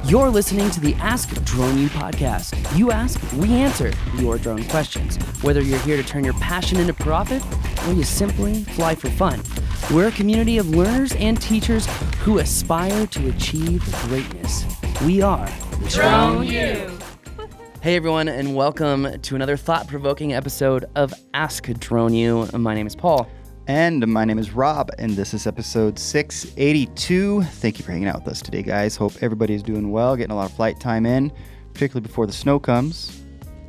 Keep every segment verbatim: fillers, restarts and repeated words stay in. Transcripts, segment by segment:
You're listening to the Ask Drone U podcast. You ask, we answer your drone questions. Whether you're here to turn your passion into profit or you simply fly for fun, we're a community of learners and teachers who aspire to achieve greatness. We are Drone U. Hey everyone, and welcome to another thought-provoking episode of Ask Drone U. My name is Paul. And my name is Rob, and this is episode six eighty-two. Thank you for hanging out with us today, guys. Hope everybody's doing well, getting a lot of flight time in, particularly before the snow comes.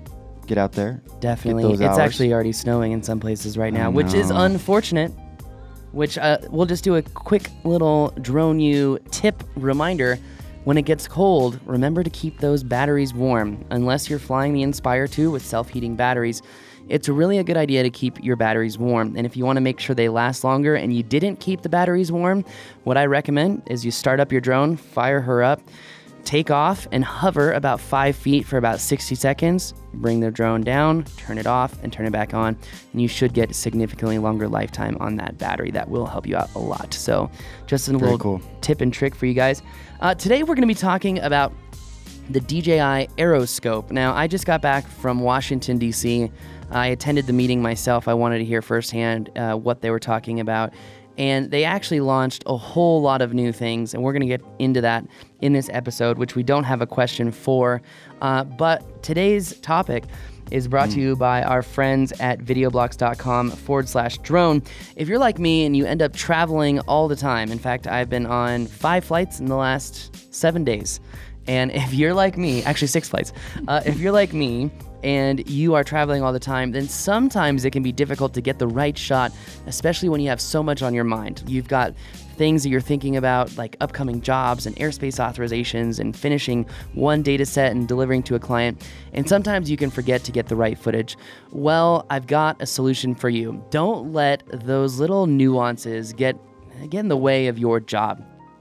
Get out there. Definitely. Get those it's hours. Actually already snowing in some places right now, I which is know. unfortunate. Which uh, we'll just do a quick little Drone U tip reminder. When it gets cold, remember to keep those batteries warm. Unless you're flying the Inspire two with self-heating batteries, it's really a good idea to keep your batteries warm. And if you want to make sure they last longer and you didn't keep the batteries warm, what I recommend is you start up your drone, fire her up, take off, and hover about five feet for about sixty seconds. Bring the drone down, turn it off, and turn it back on. And you should get significantly longer lifetime on that battery. That will help you out a lot. So just a Very little cool. tip and trick for you guys. Uh, today we're going to be talking about the D J I Aeroscope. Now, I just got back from Washington, D C I attended the meeting myself. I wanted to hear firsthand uh, what they were talking about. And they actually launched a whole lot of new things, and we're going to get into that in this episode, which we don't have a question for. Uh, but today's topic is brought mm. to you by our friends at videoblocks.com forward slash drone. If you're like me and you end up traveling all the time, in fact, I've been on five flights in the last seven days. And if you're like me, actually six flights, uh, if you're like me and you are traveling all the time, then sometimes it can be difficult to get the right shot, especially when you have so much on your mind. You've got things that you're thinking about, like upcoming jobs and airspace authorizations and finishing one data set and delivering to a client. And sometimes you can forget to get the right footage. Well, I've got a solution for you. Don't let those little nuances get, get in the way of your job.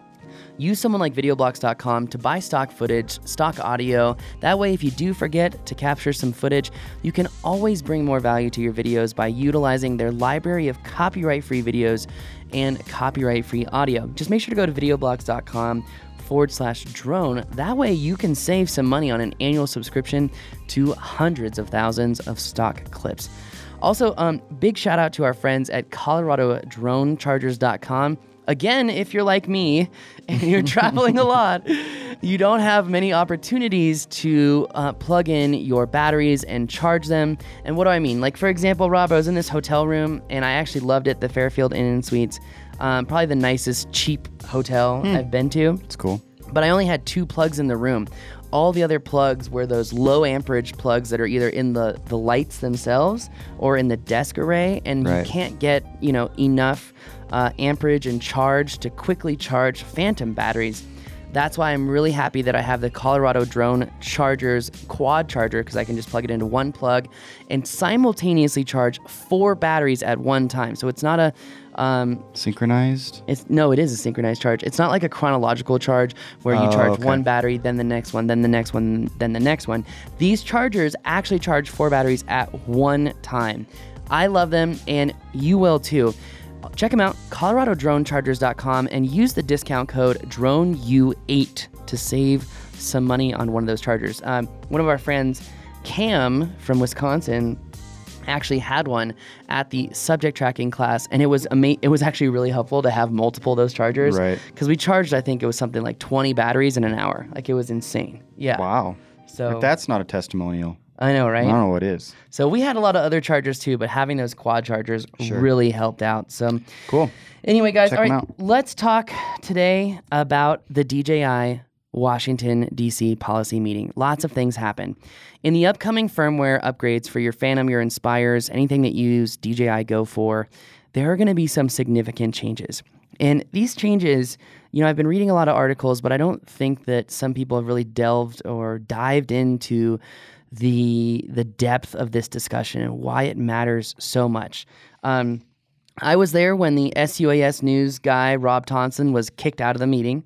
Use someone like videoblocks dot com to buy stock footage, stock audio. That way, if you do forget to capture some footage, you can always bring more value to your videos by utilizing their library of copyright-free videos and copyright-free audio. Just make sure to go to videoblocks.com forward slash drone. That way, you can save some money on an annual subscription to hundreds of thousands of stock clips. Also, um, big shout out to our friends at colorado drone chargers dot com. Again, if you're like me and you're traveling a lot, you don't have many opportunities to uh, plug in your batteries and charge them. And what do I mean? Like, for example, Rob, I was in this hotel room and I actually loved it, the Fairfield Inn and Suites. Um, probably the nicest cheap hotel Hmm. I've been to. It's cool. But I only had two plugs in the room. All the other plugs were those low amperage plugs that are either in the, the lights themselves or in the desk array. And Right. you can't get, you know, enough uh, amperage and charge to quickly charge phantom batteries. That's why I'm really happy that I have the Colorado Drone Chargers quad charger, because I can just plug it into one plug and simultaneously charge four batteries at one time. So it's not a um, Synchronized? It's no, it is a synchronized charge. It's not like a chronological charge where you Oh, charge okay. one battery, then the next one, then the next one, then the next one. These chargers actually charge four batteries at one time. I love them, and you will too. Check them out, colorado drone chargers dot com, and use the discount code drone U eight to save some money on one of those chargers. Um, one of our friends, Cam from Wisconsin, actually had one at the subject tracking class, and it was ama- it was actually really helpful to have multiple of those chargers. Right. Because we charged, I think it was something like twenty batteries in an hour. Like, it was insane. Yeah. Wow. So If that's not a testimonial, I know, I right? don't know what is. So we had a lot of other chargers too, but having those quad chargers Sure. really helped out. So Cool. anyway, guys, Check all 'em right, out. let's talk today about the D J I Washington, D C policy meeting. Lots of things happen. In the upcoming firmware upgrades for your Phantom, your Inspires, anything that you use D J I Go for, there are going to be some significant changes. And these changes, you know, I've been reading a lot of articles, but I don't think that some people have really delved or dived into the the depth of this discussion and why it matters so much. Um, I was there when the S U A S News guy, Rob Thompson, was kicked out of the meeting.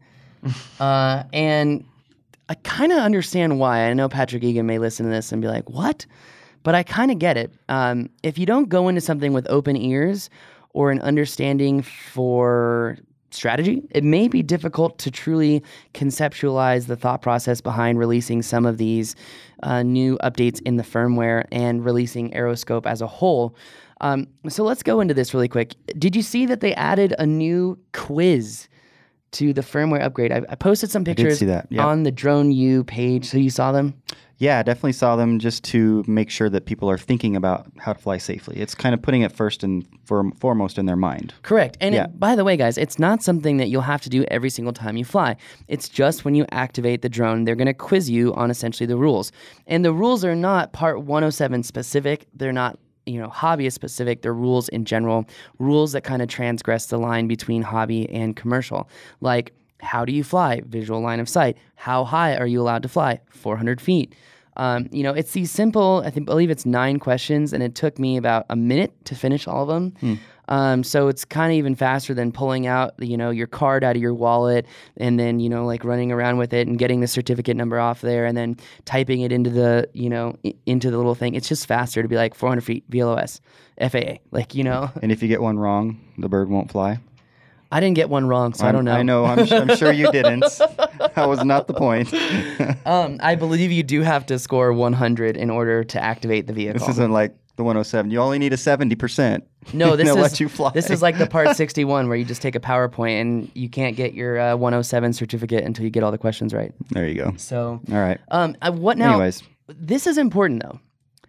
uh, and I kind of understand why. I know Patrick Egan may listen to this and be like, what? But I kind of get it. Um, if you don't go into something with open ears or an understanding for strategy. It may be difficult to truly conceptualize the thought process behind releasing some of these uh, new updates in the firmware and releasing Aeroscope as a whole. Um, so let's go into this really quick. Did you see that they added a new quiz to the firmware upgrade? I, I posted some pictures see that. Yep. on the Drone U page, so you saw them? Yeah, I definitely saw them just to make sure that people are thinking about how to fly safely. It's kind of putting it first and for, foremost in their mind. Correct. And Yeah. it, by the way, guys, it's not something that you'll have to do every single time you fly. It's just when you activate the drone, they're going to quiz you on essentially the rules. And the rules are not Part one oh seven specific. They're not you know, hobbyist specific. They're rules in general, rules that kind of transgress the line between hobby and commercial. Like, how do you fly? Visual line of sight. How high are you allowed to fly? four hundred feet. Um, you know, it's these simple, I think, believe it's nine questions, and it took me about a minute to finish all of them. Hmm. Um, so it's kind of even faster than pulling out, you know, your card out of your wallet and then, you know, like running around with it and getting the certificate number off there and then typing it into the, you know, I- into the little thing. It's just faster to be like four hundred feet, V L O S, F A A, like, you know. And if you get one wrong, the bird won't fly. I didn't get one wrong, so I'm, I don't know. I know. I'm, I'm sure you didn't. That was not the point. um, I believe you do have to score one hundred in order to activate the vehicle. This isn't like the one oh seven. You only need a seventy percent. No, this They'll is let you fly. This is like the Part sixty-one where you just take a PowerPoint and you can't get your uh, one oh seven certificate until you get all the questions right. There you go. So, all right. Um, I, what now? Anyways, this is important though,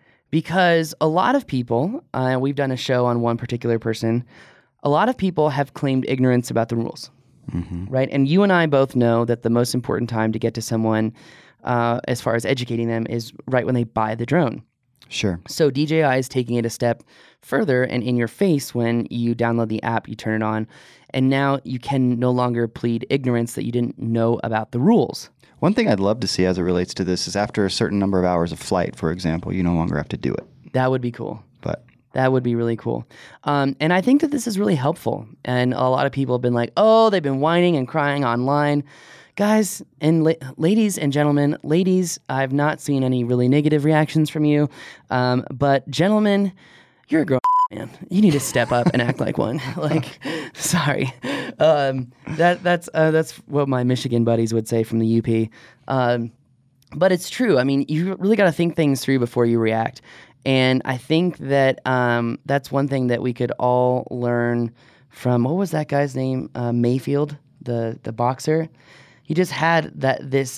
because a lot of people, uh, we've done a show on one particular person. A lot of people have claimed ignorance about the rules, mm-hmm. right? And you and I both know that the most important time to get to someone, uh, as far as educating them, is right when they buy the drone. Sure. So D J I is taking it a step further and in your face when you download the app, you turn it on, and now you can no longer plead ignorance that you didn't know about the rules. One thing I'd love to see as it relates to this is after a certain number of hours of flight, for example, you no longer have to do it. That would be cool. But that would be really cool. Um, and I think that this is really helpful. And a lot of people have been like, oh, they've been whining and crying online. Guys and la- ladies and gentlemen, ladies, I've not seen any really negative reactions from you. Um, but gentlemen, you're a grown man. You need to step up and act like one. Like, sorry. Um, that that's uh, that's what my Michigan buddies would say from the U P. Um, but it's true. I mean, you really got to think things through before you react. And I think that um, that's one thing that we could all learn from, what was that guy's name? Uh, Mayfield, the the boxer. He just had that this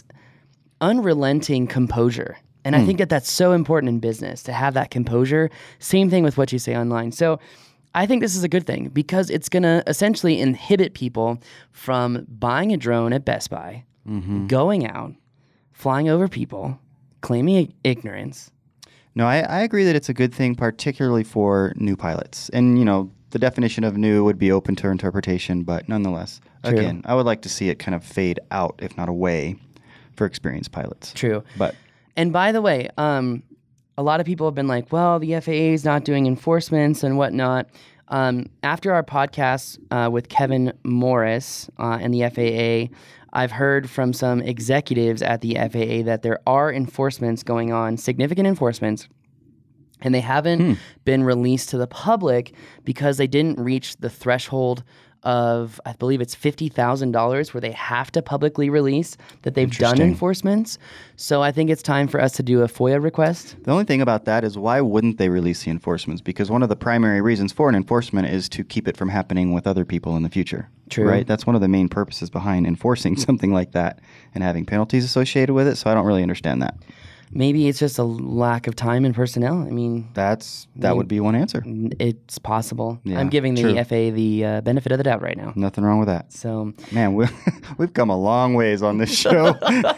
unrelenting composure. And mm. I think that that's so important in business, to have that composure. Same thing with what you say online. So I think this is a good thing because it's going to essentially inhibit people from buying a drone at Best Buy, mm-hmm. going out, flying over people, claiming ignorance. No, I, I agree that it's a good thing, particularly for new pilots. And, you know, the definition of new would be open to interpretation, but nonetheless, True. Again, I would like to see it kind of fade out, if not away, for experienced pilots. True. But and by the way, um, a lot of people have been like, well, the F A A is not doing enforcements and whatnot. Um, after our podcast uh, with Kevin Morris uh, and the F A A, I've heard from some executives at the F A A that there are enforcements going on, significant enforcements, and they haven't hmm. been released to the public because they didn't reach the threshold of, I believe it's fifty thousand dollars where they have to publicly release that they've done enforcements. So I think it's time for us to do a FOIA request. The only thing about that is, why wouldn't they release the enforcements? Because one of the primary reasons for an enforcement is to keep it from happening with other people in the future. True. Right? That's one of the main purposes behind enforcing something like that and having penalties associated with it. So I don't really understand that. Maybe it's just a lack of time and personnel. I mean, that's that I mean, would be one answer. It's possible. Yeah, I'm giving the true. F A A the uh, benefit of the doubt right now. Nothing wrong with that. So, man, we, we've come a long ways on this show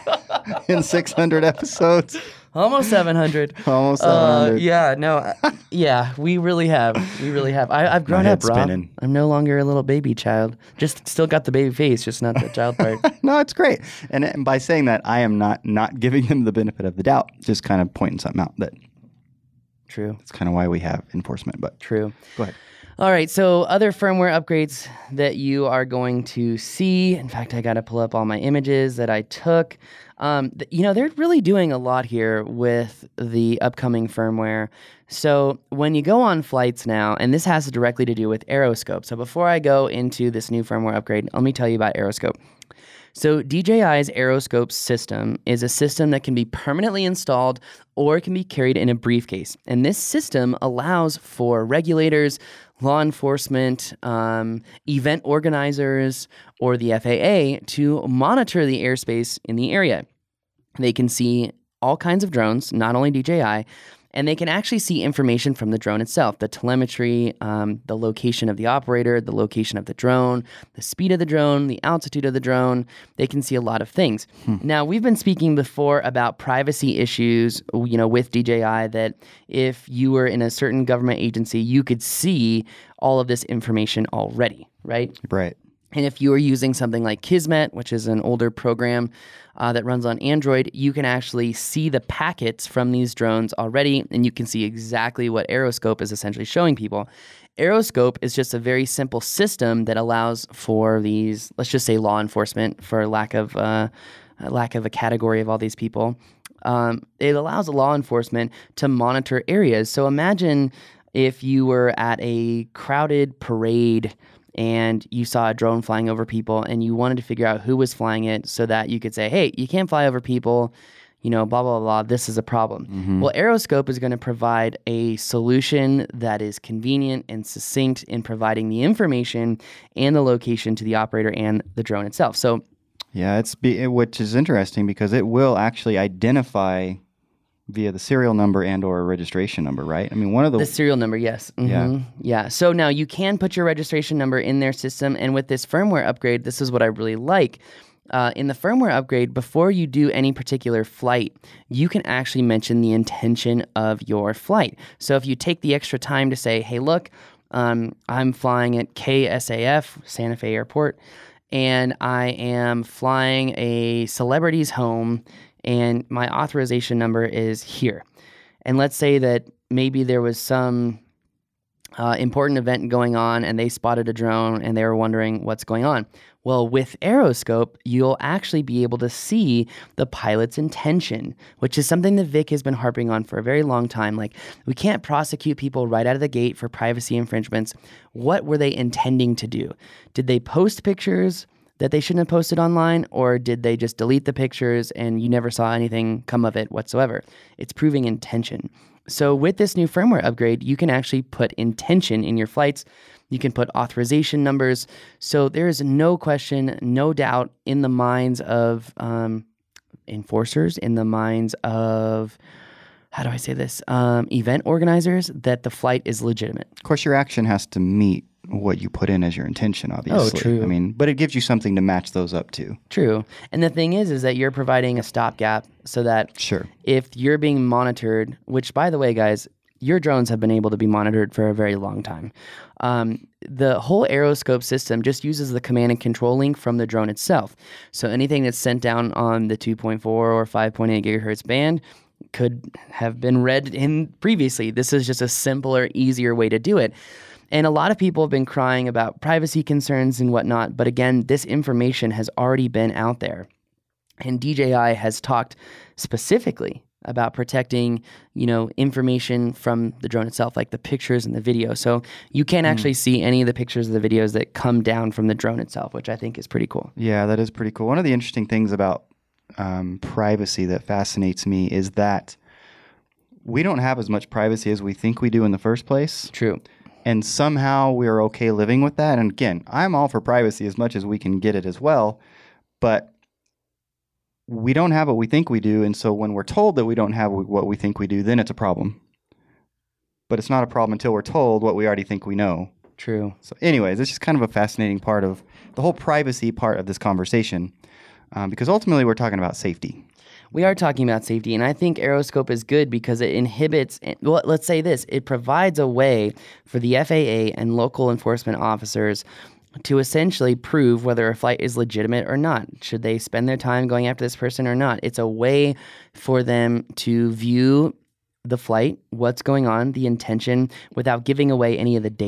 in six hundred episodes. Almost seven hundred. Almost seven hundred. Uh, yeah, no, yeah, we really have. We really have. I, I've grown My up, head's Rob. spinning. I'm no longer a little baby child. Just still got the baby face, just not the child part. No, it's great. And, and by saying that, I am not not giving them the benefit of the doubt. Just kind of pointing something out that. True. That's kind of why we have enforcement. But true. Go ahead. All right, so other firmware upgrades that you are going to see. In fact, I got to pull up all my images that I took. Um, th- you know, they're really doing a lot here with the upcoming firmware. So when you go on flights now, and this has directly to do with Aeroscope. So before I go into this new firmware upgrade, let me tell you about Aeroscope. So D J I's Aeroscope system is a system that can be permanently installed or it can be carried in a briefcase. And this system allows for regulators, law enforcement, um, event organizers, or the F A A to monitor the airspace in the area. They can see all kinds of drones, not only D J I, and they can actually see information from the drone itself, the telemetry, um, the location of the operator, the location of the drone, the speed of the drone, the altitude of the drone. They can see a lot of things. Hmm. Now, we've been speaking before about privacy issues, you know, with D J I, that if you were in a certain government agency, you could see all of this information already, right? Right. And if you are using something like Kismet, which is an older program uh, that runs on Android, you can actually see the packets from these drones already, and you can see exactly what Aeroscope is essentially showing people. Aeroscope is just a very simple system that allows for these, let's just say law enforcement, for lack of uh, lack of a category of all these people. Um, it allows law enforcement to monitor areas. So imagine if you were at a crowded parade and you saw a drone flying over people and you wanted to figure out who was flying it so that you could say, hey, you can't fly over people, you know, blah, blah, blah, this is a problem. Mm-hmm. Well, Aeroscope is going to provide a solution that is convenient and succinct in providing the information and the location to the operator and the drone itself. So, yeah, it's be, which is interesting because it will actually identify via the serial number and or a registration number, right? I mean, one of the... The serial number, yes. Mm-hmm. Yeah. Yeah. So now you can put your registration number in their system, and with this firmware upgrade, this is what I really like. Uh, in the firmware upgrade, before you do any particular flight, you can actually mention the intention of your flight. So if you take the extra time to say, hey, look, um, I'm flying at K S A F, Santa Fe Airport, and I am flying a celebrity's home, and my authorization number is here. And let's say that maybe there was some uh, important event going on and they spotted a drone and they were wondering what's going on. Well, with Aeroscope, you'll actually be able to see the pilot's intention, which is something that Vic has been harping on for a very long time. Like, we can't prosecute people right out of the gate for privacy infringements. What were they intending to do? Did they post pictures that they shouldn't have posted online, or did they just delete the pictures and you never saw anything come of it whatsoever? It's proving intention. So with this new firmware upgrade, you can actually put intention in your flights. You can put authorization numbers. So there is no question, no doubt in the minds of um, enforcers, in the minds of, how do I say this, um, event organizers, that the flight is legitimate. Of course, your action has to meet what you put in as your intention, obviously. Oh, true. I mean, but it gives you something to match those up to. True. And the thing is, is that you're providing a stopgap so that sure, if you're being monitored, which, by the way, guys, your drones have been able to be monitored for a very long time. Um, the whole Aeroscope system just uses the command and control link from the drone itself. So anything that's sent down on the two point four or five point eight gigahertz band could have been read in previously. This is just a simpler, easier way to do it. And a lot of people have been crying about privacy concerns and whatnot. But again, this information has already been out there. And D J I has talked specifically about protecting, you know, information from the drone itself, like the pictures and the video. So you can't actually mm. see any of the pictures or the videos that come down from the drone itself, which I think is pretty cool. Yeah, that is pretty cool. One of the interesting things about um, privacy that fascinates me is that we don't have as much privacy as we think we do in the first place. True. And somehow we're okay living with that. And again, I'm all for privacy as much as we can get it as well. But we don't have what we think we do. And so when we're told that we don't have what we think we do, then it's a problem. But it's not a problem until we're told what we already think we know. True. So anyways, it's just kind of a fascinating part of the whole privacy part of this conversation. Um, because ultimately we're talking about safety. We are talking about safety, and I think Aeroscope is good because it inhibits, well, let's say this, it provides a way for the F A A and local enforcement officers to essentially prove whether a flight is legitimate or not. Should they spend their time going after this person or not? It's a way for them to view the flight, what's going on, the intention, without giving away any of the data.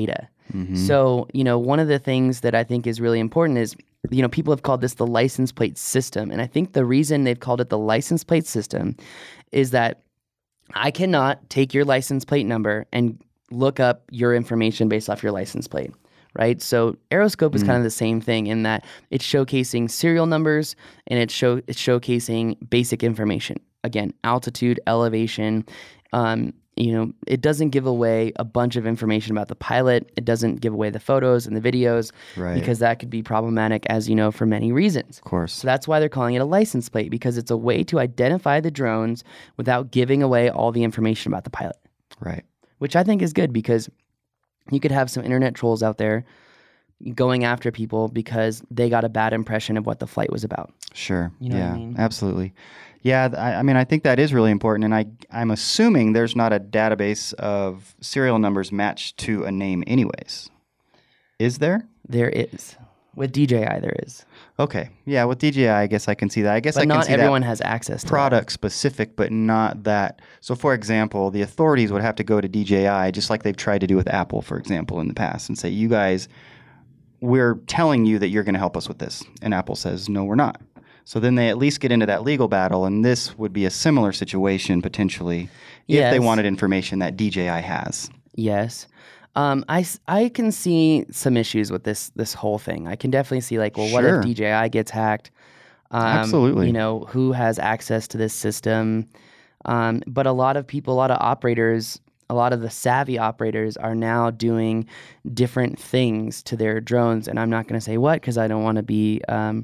Mm-hmm. So, you know, one of the things that I think is really important is, you know, people have called this the license plate system. And I think the reason they've called it the license plate system is that I cannot take your license plate number and look up your information based off your license plate, right? So Aeroscope is Mm. kind of the same thing in that it's showcasing serial numbers and it's show it's showcasing basic information. Again, altitude, elevation. Um, you know, it doesn't give away a bunch of information about the pilot. It doesn't give away the photos and the videos, Right. because that could be problematic, as you know, for many reasons. Of course. So that's why they're calling it a license plate, because it's a way to identify the drones without giving away all the information about the pilot, Right. which I think is good, because you could have some internet trolls out there going after people because they got a bad impression of what the flight was about. Sure. You know what I yeah, mean? absolutely. Yeah, th- I, I mean, I think that is really important, and I, I'm assuming there's not a database of serial numbers matched to a name anyways. Is there? There is. With D J I, there is. Okay. Yeah, with D J I, I guess I can see that. I guess But I can not see everyone that has access to product specific, but not that. So, for example, the authorities would have to go to D J I, just like they've tried to do with Apple, for example, in the past, and say, you guys, we're telling you that you're going to help us with this. And Apple says, no, we're not. So then they at least get into that legal battle, and this would be a similar situation potentially if they Yes. wanted information that D J I has. that. Yes. Um, I, s- I can see some issues with this this whole thing. I can definitely see, like, well, what Sure. if D J I gets hacked? Um, Absolutely. You know, who has access to this system? Um, but a lot of people, a lot of operators, a lot of the savvy operators are now doing different things to their drones. And I'm not going to say what, because I don't want to be... Um,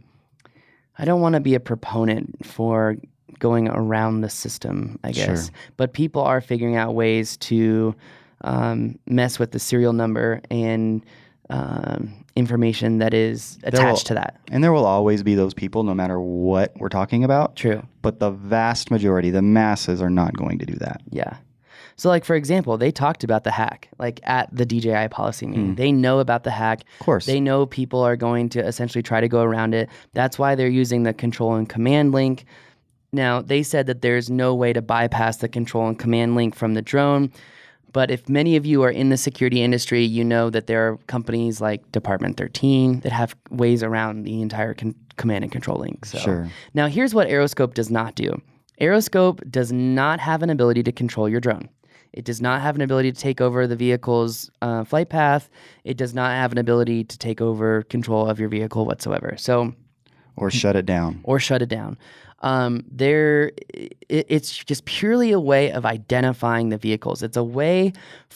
I don't want to be a proponent for going around the system, I guess. Sure. But people are figuring out ways to um, mess with the serial number and um, information that is attached to that. And there will always be those people, no matter what we're talking about. True. But the vast majority, the masses, are not going to do that. Yeah. So, like, for example, they talked about the hack, like, at the D J I policy meeting. Mm. They know about the hack. Of course. They know people are going to essentially try to go around it. That's why they're using the control and command link. Now, they said that there's no way to bypass the control and command link from the drone. But if many of you are in the security industry, you know that there are companies like Department thirteen that have ways around the entire con- command and control link. So. Sure. Now, here's what Aeroscope does not do. Aeroscope does not have an ability to control your drone. It does not have an ability to take over the vehicle's uh, flight path. It does not have an ability to take over control of your vehicle whatsoever. So, Or shut it down. or shut it down. Um, there, it, it's just purely a way of identifying the vehicles. It's a way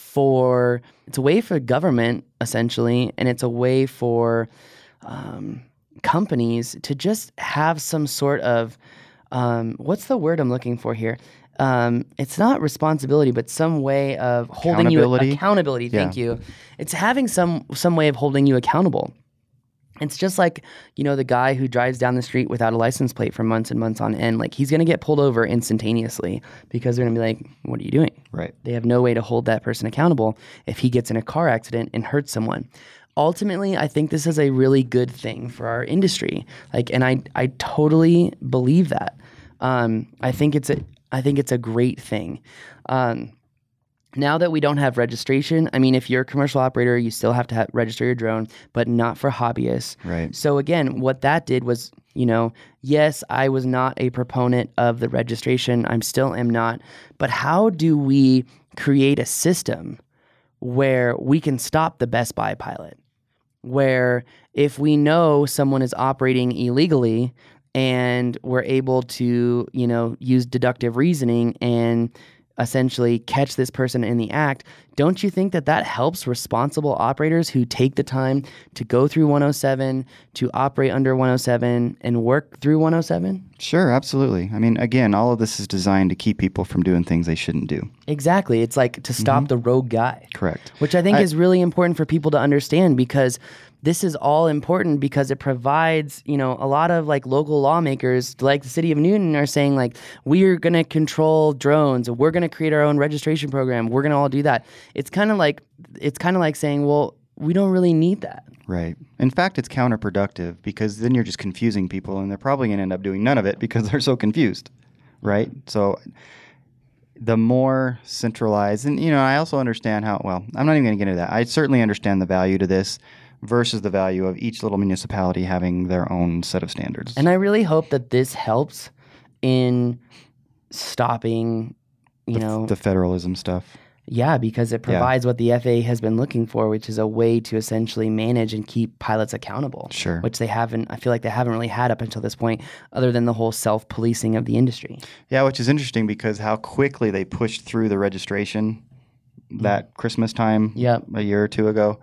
for it's a way for government essentially, and it's a way for um, companies to just have some sort of um, what's the word I'm looking for here? Um, it's not responsibility, but some way of holding you Accountability? accountability. Thank Yeah. you. It's having some some way of holding you accountable. It's just like, you know, the guy who drives down the street without a license plate for months and months on end. Like, he's going to get pulled over instantaneously because they're going to be like, what are you doing? Right. They have no way to hold that person accountable if he gets in a car accident and hurts someone. Ultimately, I think this is a really good thing for our industry. Like, and I, I totally believe that. Um, I think it's a, I think it's a great thing. Um, Now that we don't have registration, I mean, if you're a commercial operator, you still have to ha- register your drone, but not for hobbyists. Right. So again, what that did was, you know, yes, I was not a proponent of the registration. I'm still am not. But how do we create a system where we can stop the Best Buy pilot? Where if we know someone is operating illegally and we're able to, you know, use deductive reasoning and essentially catch this person in the act, don't you think that that helps responsible operators who take the time to go through one oh seven, to operate under one oh seven, and work through one oh seven? Sure, absolutely. I mean, again, all of this is designed to keep people from doing things they shouldn't do. Exactly. It's like to stop the rogue guy. Correct. Which I think I- is really important for people to understand, because this is all important because it provides, you know, a lot of like local lawmakers, like the city of Newton, are saying like, we're going to control drones, we're going to create our own registration program, we're going to all do that. It's kind of like, it's kind of like saying, well, we don't really need that. Right. In fact, it's counterproductive because then you're just confusing people, and they're probably going to end up doing none of it because they're so confused. Right. So the more centralized, and you know, I also understand how, well, I'm not even going to get into that. I certainly understand the value to this versus the value of each little municipality having their own set of standards. And I really hope that this helps in stopping, you the, know, the federalism stuff. Yeah, because it provides yeah. what the F A A has been looking for, which is a way to essentially manage and keep pilots accountable. Sure. Which they haven't, I feel like they haven't really had up until this point, other than the whole self-policing of the industry. Yeah, which is interesting because how quickly they pushed through the registration that Christmas time yep. a year or two ago.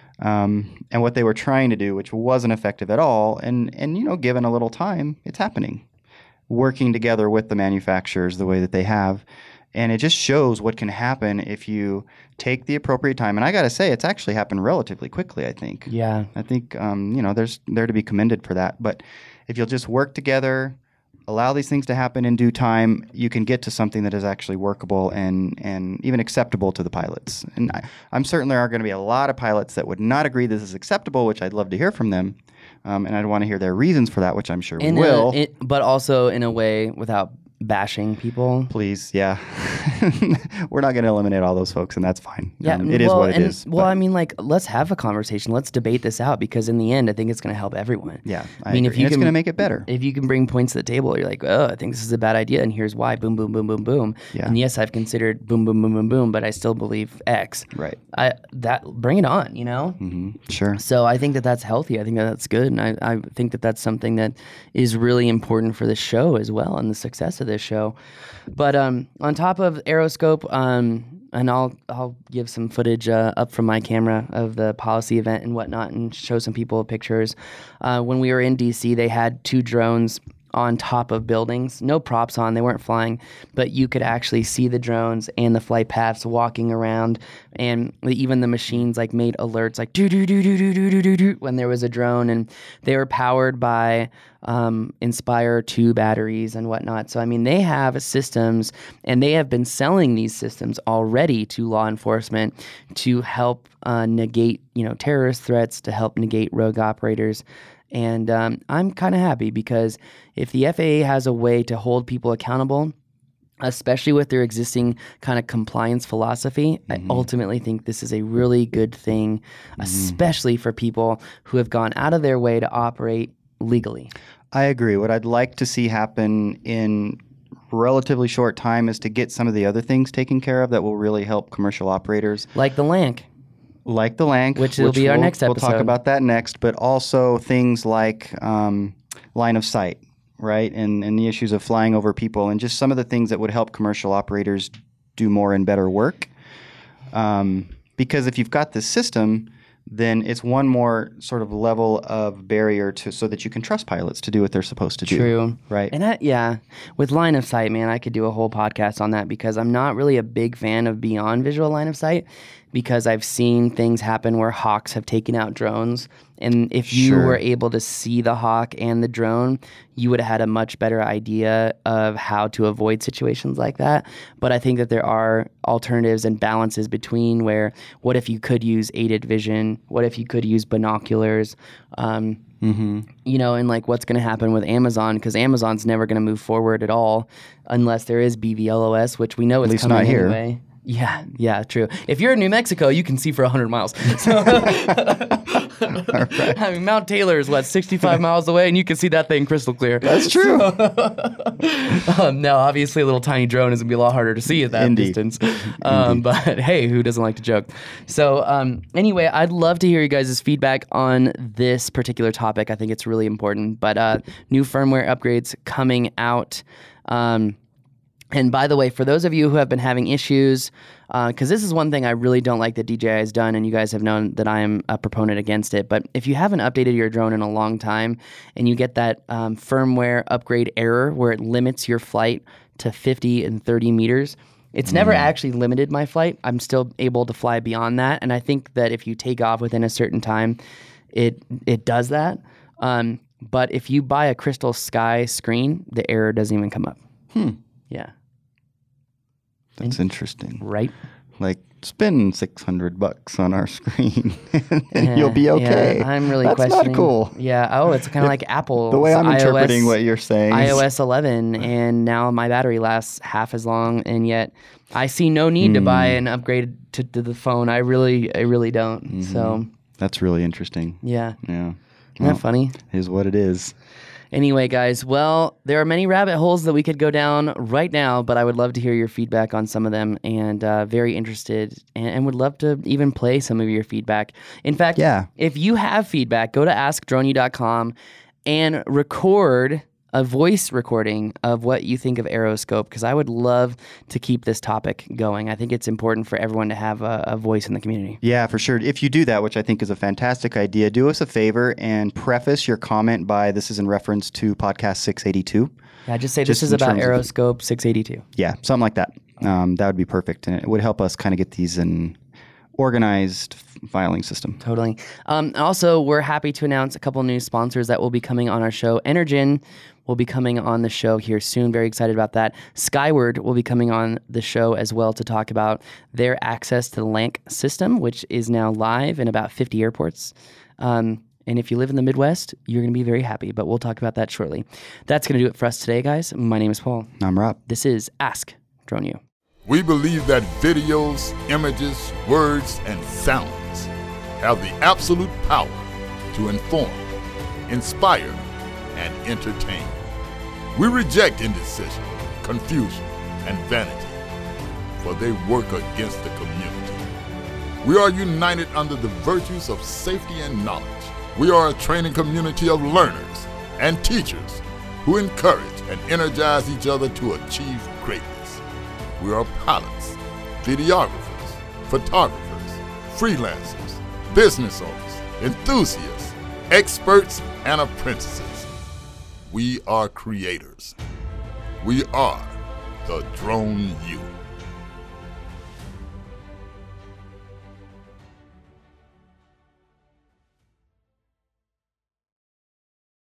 Um, and what they were trying to do, which wasn't effective at all. And, and, you know, given a little time, it's happening. Working together with the manufacturers the way that they have. And it just shows what can happen if you take the appropriate time. And I got to say, it's actually happened relatively quickly, I think. Yeah. I think, um, you know, there's there to be commended for that. But if you'll just work together, allow these things to happen in due time, you can get to something that is actually workable and, and even acceptable to the pilots. And I, I'm certain there are going to be a lot of pilots that would not agree this is acceptable, which I'd love to hear from them. Um, and I'd want to hear their reasons for that, which I'm sure in we will. A, it, but also in a way without bashing people. Please, yeah. We're not going to eliminate all those folks, and that's fine. Yeah, um, it is well, what it and, is. Well, but, I mean, like, let's have a conversation. Let's debate this out because in the end, I think it's going to help everyone. Yeah, I, I mean, agree. if you and can, it's going to make it better. If you can bring points to the table, you're like, oh, I think this is a bad idea, and here's why. Boom, boom, boom, boom, boom. Yeah. And yes, I've considered boom, boom, boom, boom, boom, but I still believe X. Right. I that bring it on, you know. Mm-hmm. Sure. So I think that that's healthy. I think that that's good, and I, I think that that's something that is really important for the show as well and the success of this show. But um, on top of Aeroscope, um, and I'll I'll give some footage uh, up from my camera of the policy event and whatnot, and show some people pictures. Uh, when we were in D C, they had two drones on top of buildings, no props on, they weren't flying, but you could actually see the drones and the flight paths walking around, and even the machines like made alerts like do do do do do do do do when there was a drone, and they were powered by um, Inspire two batteries and whatnot. So I mean, they have systems, and they have been selling these systems already to law enforcement to help uh, negate, you know, terrorist threats, to help negate rogue operators. And um, I'm kind of happy because if the F A A has a way to hold people accountable, especially with their existing kind of compliance philosophy, mm-hmm. I ultimately think this is a really good thing, mm-hmm. especially for people who have gone out of their way to operate legally. I agree. What I'd like to see happen in relatively short time is to get some of the other things taken care of that will really help commercial operators. Like the L A N C. Like the L A N C. Which will be our we'll, next episode. We'll talk about that next, but also things like um, line of sight, right? And, and the issues of flying over people and just some of the things that would help commercial operators do more and better work. Um, because if you've got this system, then it's one more sort of level of barrier to so that you can trust pilots to do what they're supposed to do. True. Right. And I, yeah, with line of sight, man, I could do a whole podcast on that because I'm not really a big fan of beyond visual line of sight because I've seen things happen where hawks have taken out drones. And if you Sure. were able to see the hawk and the drone, you would have had a much better idea of how to avoid situations like that. But I think that there are alternatives and balances between where what if you could use aided vision? What if you could use binoculars? Um, Mm-hmm. You know, and like what's going to happen with Amazon, because Amazon's never going to move forward at all unless there is B V L O S, which we know is least coming not here. anyway. Yeah, yeah, true. If you're in New Mexico, you can see for one hundred miles. So, right. I mean, Mount Taylor is, what, sixty-five miles away, and you can see that thing crystal clear. That's true. um, now, obviously, a little tiny drone is going to be a lot harder to see at that Indeed. distance. Um, but, hey, who doesn't like to joke? So, um, anyway, I'd love to hear you guys' feedback on this particular topic. I think it's really important. But uh, new firmware upgrades coming out. Um And by the way, for those of you who have been having issues, because uh, this is one thing I really don't like that D J I has done, and you guys have known that I am a proponent against it, but if you haven't updated your drone in a long time and you get that um, firmware upgrade error where it limits your flight to fifty and thirty meters, it's never Mm. actually limited my flight. I'm still able to fly beyond that, and I think that if you take off within a certain time, it it does that. Um, but if you buy a Crystal Sky screen, the error doesn't even come up. Hmm. Yeah. That's interesting. Right? Like, spend six hundred bucks on our screen and Yeah, you'll be okay. Yeah, I'm really That's questioning. not cool. Yeah. Oh, it's kind of like Apple. The way I'm iOS, interpreting what you're saying. iOS eleven, and now my battery lasts half as long, and yet I see no need mm. to buy an upgrade to, to the phone. I really, I really don't. Mm-hmm. So that's really interesting. Yeah. Yeah. Isn't well, that funny? Is what it is. Anyway, guys, well, there are many rabbit holes that we could go down right now, but I would love to hear your feedback on some of them, and uh, very interested, and, and would love to even play some of your feedback. In fact, yeah. if you have feedback, go to ask drone you dot com and record a voice recording of what you think of Aeroscope, because I would love to keep this topic going. I think it's important for everyone to have a, a voice in the community. Yeah, for sure. If you do that, which I think is a fantastic idea, do us a favor and preface your comment by, this is in reference to podcast six eighty-two. Yeah, just say just this is about Aeroscope six eighty-two. Yeah, something like that. Um, that would be perfect. And it would help us kind of get these in organized filing system. Totally. Um, also, we're happy to announce a couple new sponsors that will be coming on our show. Energen will be coming on the show here soon. Very excited about that. Skyward will be coming on the show as well to talk about their access to the L A N C system, which is now live in about fifty airports. Um, and if you live in the Midwest, you're going to be very happy, but we'll talk about that shortly. That's going to do it for us today, guys. My name is Paul. I'm Rob. This is Ask Drone U. We believe that videos, images, words, and sounds have the absolute power to inform, inspire, and entertain. We reject indecision, confusion, and vanity, for they work against the community. We are united under the virtues of safety and knowledge. We are a training community of learners and teachers who encourage and energize each other to achieve greatness. We are pilots, videographers, photographers, freelancers, business owners, enthusiasts, experts, and apprentices. We are creators. We are the Drone U.